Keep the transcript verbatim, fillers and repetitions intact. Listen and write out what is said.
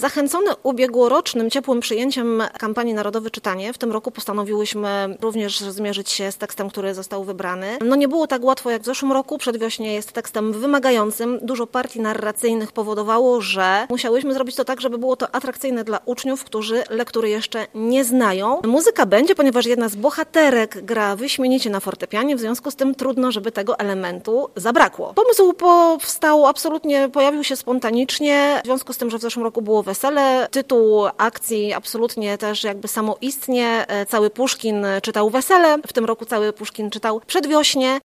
Zachęcony ubiegłorocznym ciepłym przyjęciem kampanii Narodowe Czytanie, w tym roku postanowiłyśmy również zmierzyć się z tekstem, który został wybrany. No nie było tak łatwo jak w zeszłym roku. Przedwiośnie jest tekstem wymagającym. Dużo partii narracyjnych powodowało, że musiałyśmy zrobić to tak, żeby było to atrakcyjne dla uczniów, którzy lektury jeszcze nie znają. Muzyka będzie, ponieważ jedna z bohaterek gra wyśmienicie na fortepianie, w związku z tym trudno, żeby tego elementu zabrakło. Pomysł powstał absolutnie, pojawił się spontanicznie, w związku z tym, że w zeszłym roku było wesele. Tytuł akcji absolutnie też jakby samoistnie. Cały Puszkin czytał wesele, w tym roku cały Puszkin czytał przedwiośnie.